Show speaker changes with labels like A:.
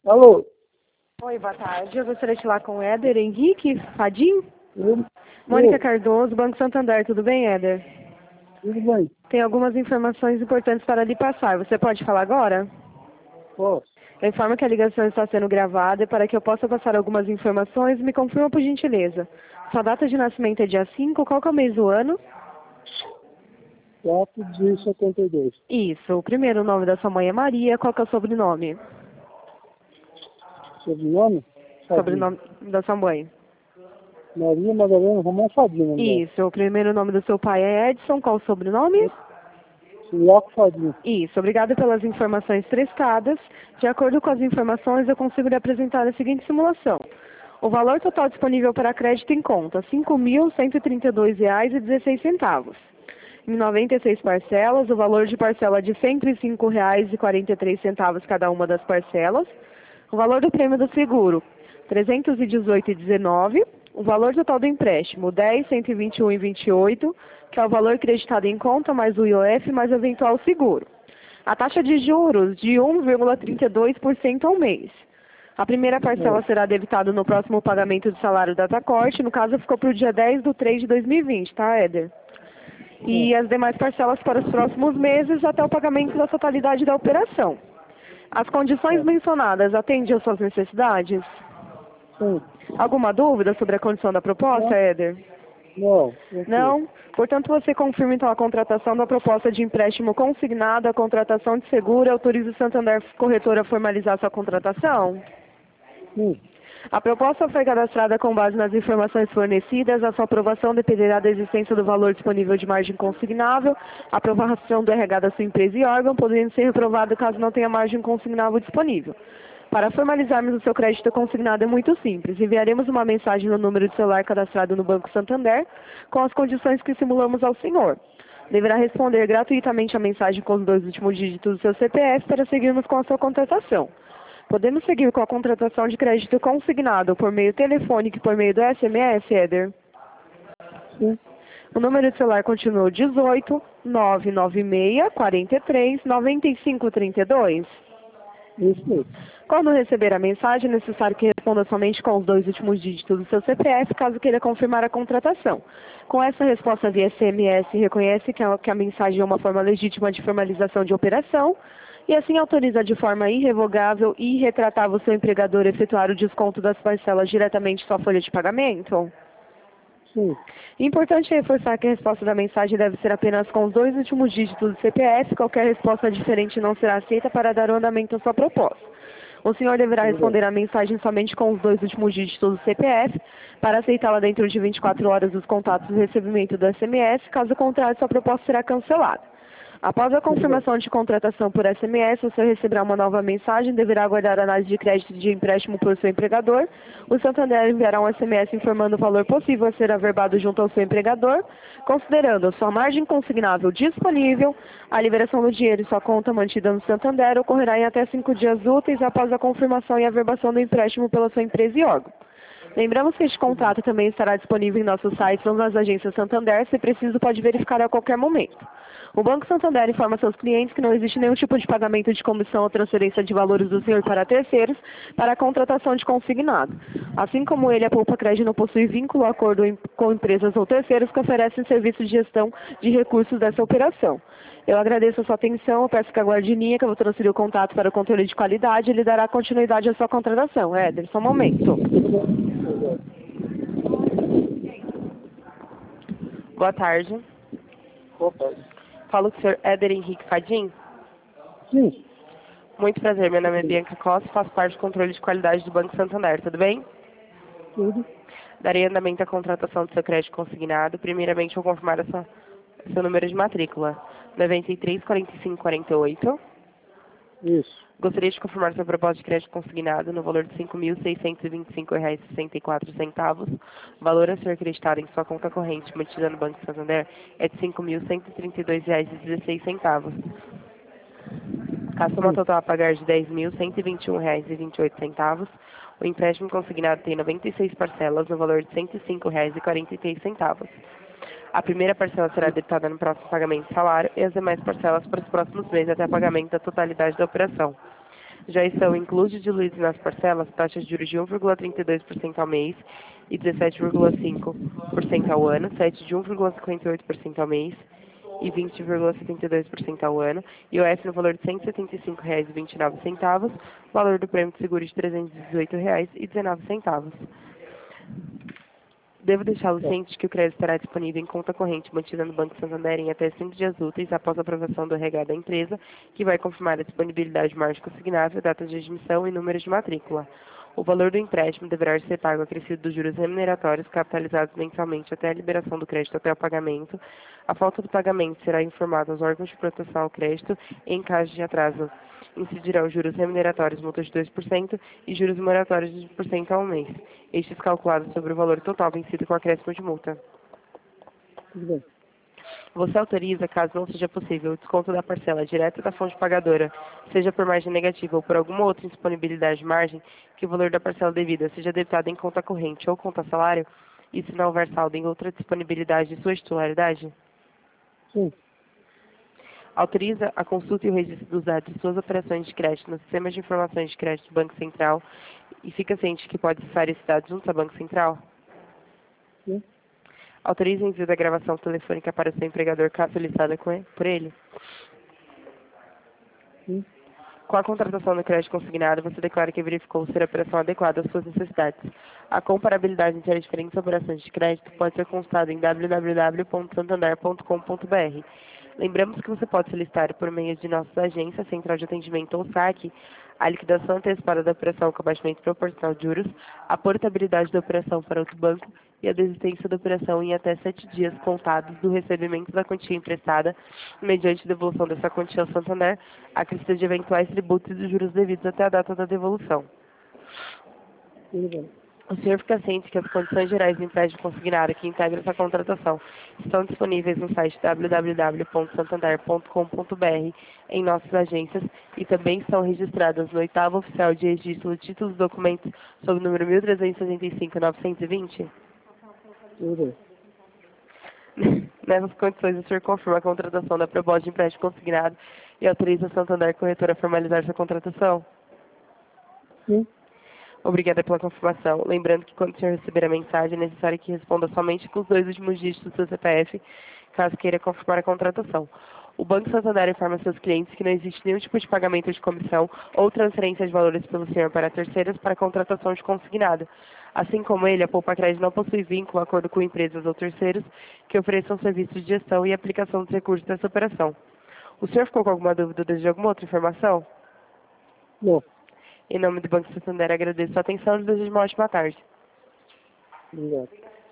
A: Alô?
B: Oi, boa tarde. Eu gostaria de falar com o Éder Henrique Fadim.
A: Eu,
B: Mônica
A: eu,
B: Cardoso, Banco Santander. Tudo bem, Éder?
A: tudo bem?
B: Tem algumas informações importantes para lhe passar. Você pode falar agora?
A: Posso?
B: Eu informo que a ligação está sendo gravada e para que eu possa passar algumas informações, me confirma por gentileza. Sua data de nascimento é dia 5. Qual que é o mês do ano?
A: 4 de 72.
B: Isso. O primeiro nome da sua mãe é Maria. Qual que é o sobrenome?
A: Sobrenome? Fadinho.
B: Sobrenome da sua mãe.
A: Maria Madalena Romão Fadinho, né?
B: Isso. O primeiro nome do seu pai é Edson. Qual o sobrenome?
A: Iaco Fadinho.
B: Isso, obrigada pelas informações prestadas. De acordo com as informações, eu consigo lhe apresentar a seguinte simulação. O valor total disponível para crédito em conta, R$ 5.132,16. Em 96 parcelas, o valor de parcela de R$ 105,43 cada uma das parcelas. O valor do prêmio do seguro, R$ 318,19. O valor total do empréstimo, R$ 10.121,28, que é o valor creditado em conta, mais o IOF, mais o eventual seguro. A taxa de juros de 1,32% ao mês. A primeira parcela será debitada no próximo pagamento do salário da Tacorte, no caso ficou para o dia 10/3/2020, tá, Éder? E as demais parcelas para os próximos meses até o pagamento da totalidade da operação. As condições mencionadas atendem às suas necessidades?
A: Sim.
B: Alguma dúvida sobre a condição da proposta, Éder?
A: Não.
B: Não? Portanto, você confirma então a contratação da proposta de empréstimo consignado, a contratação de seguro e autoriza o Santander Corretora a formalizar sua contratação?
A: Sim.
B: A proposta foi cadastrada com base nas informações fornecidas. A sua aprovação dependerá da existência do valor disponível de margem consignável, a aprovação do RH da sua empresa e órgão, podendo ser reprovado caso não tenha margem consignável disponível. Para formalizarmos o seu crédito consignado é muito simples. Enviaremos uma mensagem no número de celular cadastrado no Banco Santander com as condições que simulamos ao senhor. Deverá responder gratuitamente a mensagem com os 2 últimos dígitos do seu CPF para seguirmos com a sua contratação. Podemos seguir com a contratação de crédito consignado por meio telefônico e por meio do SMS, Éder?
A: Sim.
B: O número de celular continua 18 996 43 95 32.
A: Isso mesmo.
B: Quando receber a mensagem, é necessário que responda somente com os 2 últimos dígitos do seu CPF, caso queira confirmar a contratação. Com essa resposta via SMS, reconhece que a mensagem é uma forma legítima de formalização de operação e assim autoriza de forma irrevogável e irretratável o seu empregador a efetuar o desconto das parcelas diretamente em sua folha de pagamento?
A: Sim.
B: Importante reforçar que a resposta da mensagem deve ser apenas com os 2 últimos dígitos do CPF. Qualquer resposta diferente não será aceita para dar andamento à sua proposta. O senhor deverá responder a mensagem somente com os 2 últimos dígitos do CPF. Para aceitá-la dentro de 24 horas dos contatos do recebimento do SMS, caso contrário, sua proposta será cancelada. Após a confirmação de contratação por SMS, o senhor receberá uma nova mensagem, deverá aguardar a análise de crédito de empréstimo por seu empregador. O Santander enviará um SMS informando o valor possível a ser averbado junto ao seu empregador, considerando a sua margem consignável disponível. A liberação do dinheiro em sua conta mantida no Santander ocorrerá em até 5 dias úteis após a confirmação e averbação do empréstimo pela sua empresa e órgão. Lembramos que este contrato também estará disponível em nosso site ou nas agências Santander. Se preciso, pode verificar a qualquer momento. O Banco Santander informa seus clientes que não existe nenhum tipo de pagamento de comissão ou transferência de valores do senhor para terceiros para a contratação de consignado. Assim como ele, a Poupa Crédito não possui vínculo ou acordo com empresas ou terceiros que oferecem serviço de gestão de recursos dessa operação. Eu agradeço a sua atenção, eu peço que aguarde em linha, que eu vou transferir o contato para o controle de qualidade e ele dará continuidade à sua contratação. Éder, só um momento. Boa tarde.
A: Opa.
B: Falo com o senhor Éder Henrique Fadim.
A: Sim.
B: Muito prazer, meu nome é Bianca Costa, faço parte do controle de qualidade do Banco Santander, tudo bem?
A: Tudo.
B: Darei andamento à contratação do seu crédito consignado. Primeiramente, vou confirmar seu número de matrícula, 934548.
A: Isso.
B: Gostaria de confirmar sua proposta de crédito consignado no valor de R$ 5.625,64. O valor a ser acreditado em sua conta corrente mantida no Banco Santander é de R$ 5.132,16. A soma total a pagar de R$ 10.121,28. O empréstimo consignado tem 96 parcelas no valor de R$ 105,43. A primeira parcela será debitada no próximo pagamento de salário e as demais parcelas para os próximos meses até o pagamento da totalidade da operação. Já estão inclusos e diluídos nas parcelas taxas de juros de 1,32% ao mês e 17,5% ao ano, CET de 1,58% ao mês e 20,72% ao ano, IOF no valor de R$ 175,29, valor do prêmio de seguro de R$ 318,19. Devo deixá-lo ciente de que o crédito estará disponível em conta corrente mantida no Banco Santander em até 5 dias úteis após a aprovação do RH da empresa, que vai confirmar a disponibilidade de margem consignável, data de admissão e número de matrícula. O valor do empréstimo deverá ser pago acrescido dos juros remuneratórios capitalizados mensalmente até a liberação do crédito até o pagamento. A falta do pagamento será informada aos órgãos de proteção ao crédito em caso de atraso. Incidirão juros remuneratórios, multas de 2% e juros moratórios de 2% ao mês. Estes calculados sobre o valor total vencido com acréscimo de multa.
A: Tudo bem.
B: Você autoriza, caso não seja possível, o desconto da parcela direta da fonte pagadora, seja por margem negativa ou por alguma outra indisponibilidade de margem, que o valor da parcela devida seja debitado em conta corrente ou conta salário, e se não houver saldo em outra disponibilidade de sua titularidade?
A: Sim.
B: Autoriza a consulta e o registro dos dados de suas operações de crédito no sistema de informações de crédito do Banco Central e fica ciente que pode acessar esses dados junto ao Banco Central?
A: Sim.
B: Autoriza o envio da gravação telefônica para o seu empregador caso solicitada por ele?
A: Sim.
B: Com a contratação do crédito consignado, você declara que verificou ser a operação adequada às suas necessidades. A comparabilidade entre as diferentes operações de crédito pode ser consultada em www.santander.com.br. Lembramos que você pode solicitar por meio de nossas agências, Central de Atendimento ou SAC, a liquidação antecipada da operação com abatimento proporcional de juros, a portabilidade da operação para outro banco e a desistência da operação em até 7 dias contados do recebimento da quantia emprestada, mediante devolução dessa quantia ao Santander, acrescida de eventuais tributos e dos juros devidos até a data da devolução.
A: Tudo bem.
B: O senhor fica ciente que as condições gerais do empréstimo consignado que integram essa contratação estão disponíveis no site www.santander.com.br em nossas agências e também estão registradas no 8º Oficial de Registro de Títulos e Documentos sob o número 1365-920?
A: Tudo bem.
B: Nessas condições, o senhor confirma a contratação da proposta de empréstimo consignado e autoriza a Santander Corretora a formalizar sua contratação?
A: Sim.
B: Obrigada pela confirmação. Lembrando que quando o senhor receber a mensagem, é necessário que responda somente com os 2 últimos dígitos do seu CPF, caso queira confirmar a contratação. O Banco Santander informa seus clientes que não existe nenhum tipo de pagamento de comissão ou transferência de valores pelo senhor para terceiros para a contratação de consignado. Assim como ele, a Poupa Crédito não possui vínculo, acordo com empresas ou terceiros que ofereçam serviços de gestão e aplicação dos recursos dessa operação. O senhor ficou com alguma dúvida ou deseja alguma outra informação?
A: Não.
B: Em nome do Banco Santander, agradeço a atenção e desejo uma ótima tarde.
A: Obrigado.